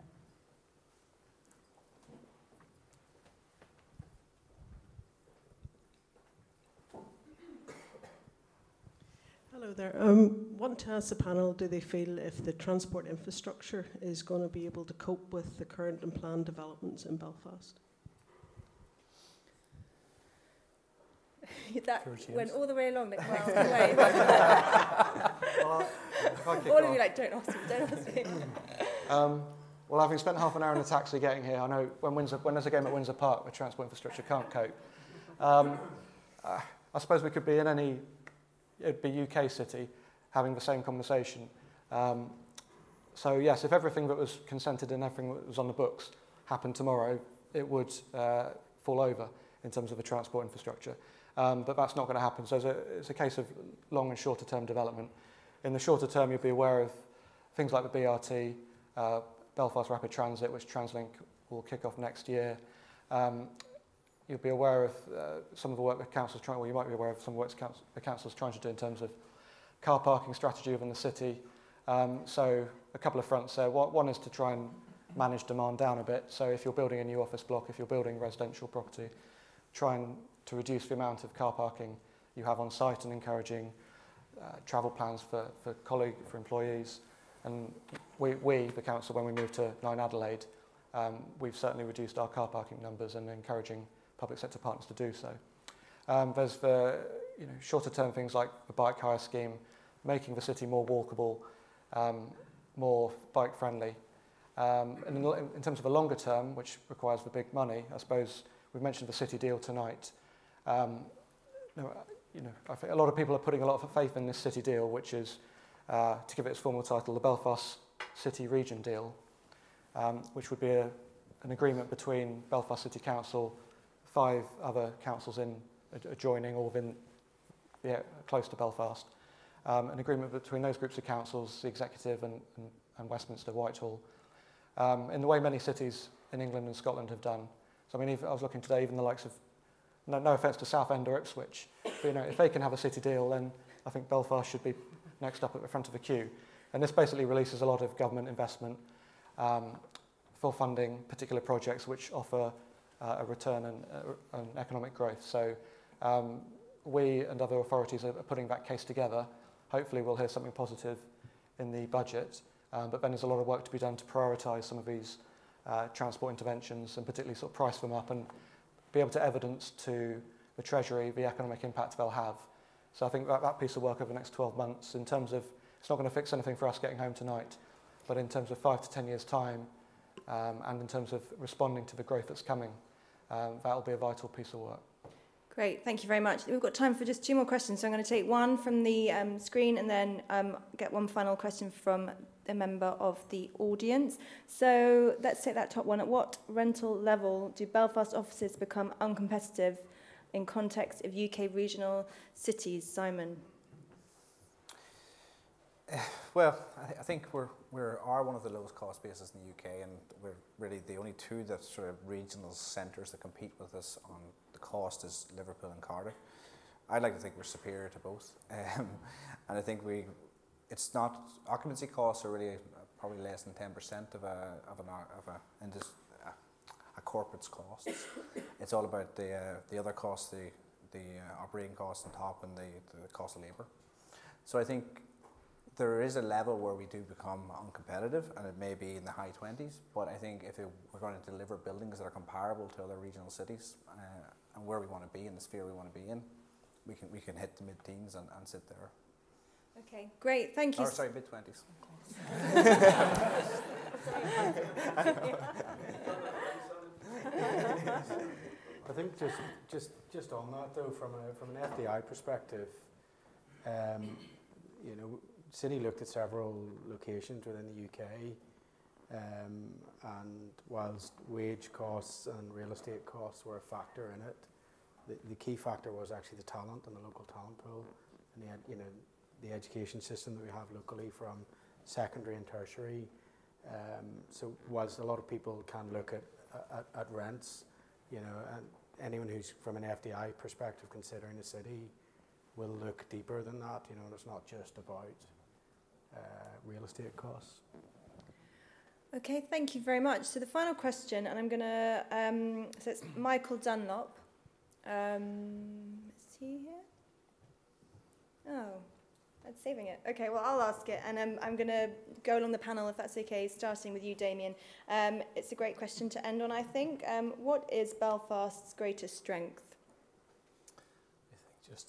Hello there. Want to ask the panel, do they feel if the transport infrastructure is going to be able to cope with the current and planned developments in Belfast? That went all the way along. Like, well, all of you like, don't ask me. Well, having spent half an hour in a taxi getting here, I know when there's a game at Windsor Park, the transport infrastructure can't cope. I suppose we could be in any, it'd be UK city, having the same conversation. So yes, if everything that was consented and everything that was on the books happened tomorrow, it would fall over in terms of the transport infrastructure. But that's not going to happen. So it's a case of long and shorter term development. In the shorter term, you'll be aware of things like the BRT, Belfast Rapid Transit, which TransLink will kick off next year. You'll be aware of some of the work the council's trying, well, you might be aware of some work the council's trying to do in terms of car parking strategy within the city. So a couple of fronts there. One is to try and manage demand down a bit. So if you're building a new office block, if you're building residential property, trying to reduce the amount of car parking you have on site and encouraging travel plans for employees. And we, the council, when we moved to 9 Adelaide, we've certainly reduced our car parking numbers and encouraging public sector partners to do so. There's the shorter term things like the bike hire scheme, making the city more walkable, more bike friendly. And in terms of a longer term, which requires the big money, I suppose we've mentioned the city deal tonight. I think a lot of people are putting a lot of faith in this city deal, which is, to give it its formal title, the Belfast City Region Deal, which would be an agreement between Belfast City Council, 5 other councils adjoining or within close to Belfast. An agreement between those groups of councils, the executive and Westminster, Whitehall, in the way many cities in England and Scotland have done. So I mean, I was looking today, even the likes of, no offence to Southend or Ipswich, but if they can have a city deal, then I think Belfast should be next up at the front of the queue. And this basically releases a lot of government investment for funding particular projects which offer a return and economic growth. So we and other authorities are putting that case together. Hopefully we'll hear something positive in the budget, but then there's a lot of work to be done to prioritise some of these transport interventions and particularly sort of price them up and be able to evidence to the Treasury the economic impact they'll have. So I think that piece of work over the next 12 months, in terms of, it's not going to fix anything for us getting home tonight, but in terms of 5 to 10 years' time, and in terms of responding to the growth that's coming, that'll be a vital piece of work. Great, thank you very much. We've got time for just 2 more questions, so I'm going to take one from the screen and then get one final question from a member of the audience. So let's take that top one. At what rental level do Belfast offices become uncompetitive in context of UK regional cities? Simon? Well, I think we are one of the lowest cost bases in the UK, and we're really the only two that sort of regional centres that compete with us on the cost is Liverpool and Cardiff. I'd like to think we're superior to both, and I think it's not, occupancy costs are really probably less than 10% of a corporate's costs. It's all about the other costs, the operating costs on top, and the cost of labour. So I think there is a level where we do become uncompetitive, and it may be in the high 20s, but I think if we're going to deliver buildings that are comparable to other regional cities and where we want to be in the sphere we want to be in, we can hit the mid-teens and sit there. Okay, great, thank you. Oh, sorry, mid-20s. I think just on that though, from an FDI perspective, City looked at several locations within the UK, and whilst wage costs and real estate costs were a factor in it, the key factor was actually the talent and the local talent pool, and the education system that we have locally from secondary and tertiary. So whilst a lot of people can look at rents, and anyone who's from an FDI perspective considering the city will look deeper than that, and it's not just about real estate costs. Okay, thank you very much. So the final question, and I'm going to, so it's Michael Dunlop. Is he here? Oh, that's saving it. Okay, well, I'll ask it, and I'm going to go along the panel, if that's okay, starting with you, Damien. It's a great question to end on, I think. What is Belfast's greatest strength? I think just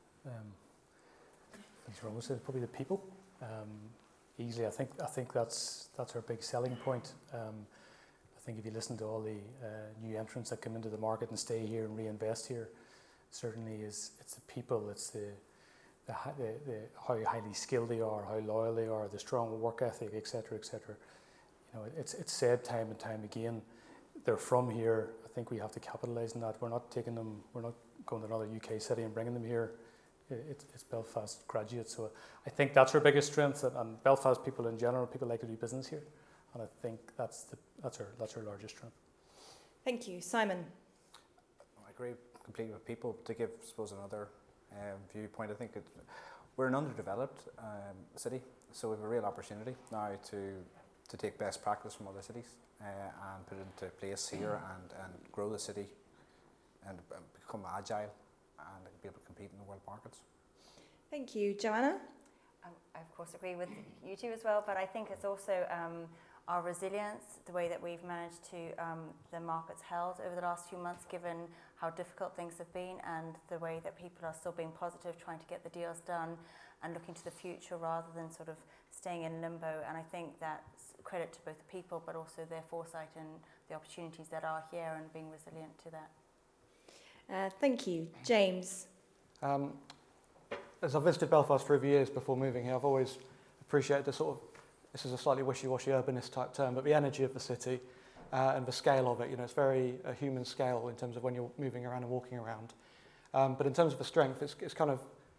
probably the people. Easily, I think that's our big selling point. I think if you listen to all the new entrants that come into the market and stay here and reinvest here, certainly it's the people, it's the how highly skilled they are, how loyal they are, the strong work ethic, etc., etc. It's said time and time again, they're from here. I think we have to capitalise on that. We're not going to another UK city and bringing them here. It's Belfast graduates, so I think that's our biggest strength, and Belfast people in general, people like to do business here, and I think that's our largest strength. Thank you, Simon. I agree completely with people. To give, I suppose, another viewpoint, I think we're an underdeveloped city, so we have a real opportunity now to take best practice from other cities and put it into place here and grow the city and become agile and be able to compete in the world markets. Thank you. Joanna? I of course agree with you two as well, but I think it's also our resilience, the way that we've managed to the markets held over the last few months, given how difficult things have been, and the way that people are still being positive, trying to get the deals done and looking to the future rather than sort of staying in limbo. And I think that's credit to both the people, but also their foresight and the opportunities that are here and being resilient to that. Thank you. James? As I've visited Belfast for a few years before moving here, I've always appreciated this is a slightly wishy-washy urbanist type term, but the energy of the city and the scale of it. It's very a human scale in terms of when you're moving around and walking around. But in terms of the strength, it's kind of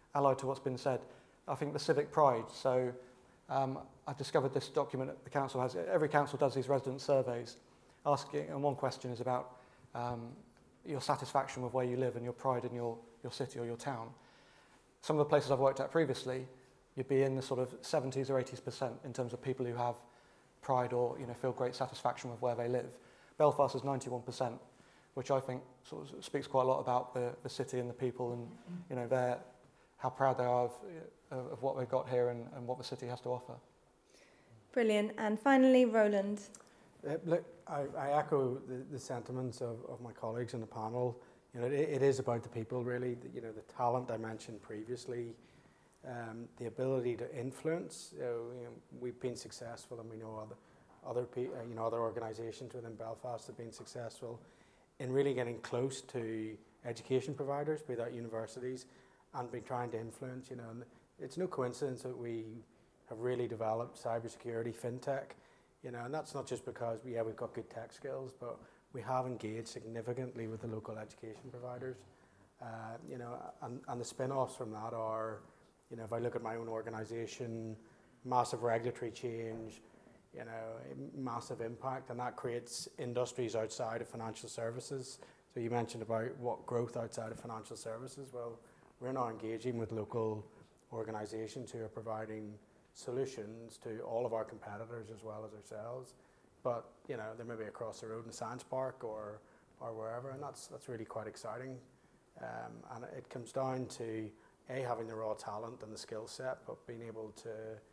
allied to what's been said, I think the civic pride. So I discovered this document that the council has. Every council does these resident surveys, asking, and one question is about your satisfaction with where you live and your pride in your city or your town. Some of the places I've worked at previously, you'd be in the sort of 70s or 80% in terms of people who have pride or feel great satisfaction with where they live. Belfast is 91%, which I think sort of speaks quite a lot about the city and the people and how proud they are of what they've got here and what the city has to offer. Brilliant. And finally, Roland. Look, I echo the sentiments of my colleagues in the panel. It is about the people, really. The talent I mentioned previously, the ability to influence. We've been successful, and we know other organisations within Belfast have been successful in really getting close to education providers, be that universities, and been trying to influence. And it's no coincidence that we have really developed cybersecurity, fintech. And that's not just because we've got good tech skills, but we have engaged significantly with the local education providers. And the spin-offs from that are, if I look at my own organisation, massive regulatory change, massive impact, and that creates industries outside of financial services. So you mentioned about what growth outside of financial services. Well, we're now engaging with local organisations who are providing solutions to all of our competitors as well as ourselves. But they may be across the road in Science Park or wherever, and that's really quite exciting. And it comes down to having the raw talent and the skill set, but being able to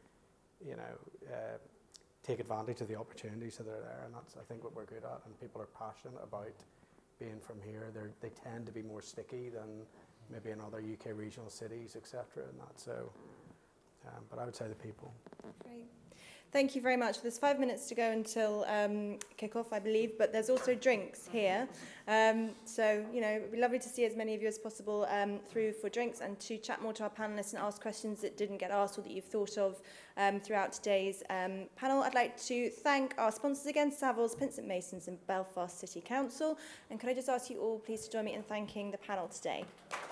take advantage of the opportunities that are there, and that's, I think, what we're good at. And people are passionate about being from here. They tend to be more sticky than maybe in other UK regional cities, etc. And that. So, but I would say the people. Great. Thank you very much. There's 5 minutes to go until kick-off, I believe, but there's also drinks here. So, it'd be lovely to see as many of you as possible through for drinks and to chat more to our panellists and ask questions that didn't get asked or that you've thought of throughout today's panel. I'd like to thank our sponsors again, Savills, Pinsent Masons and Belfast City Council. And could I just ask you all please to join me in thanking the panel today.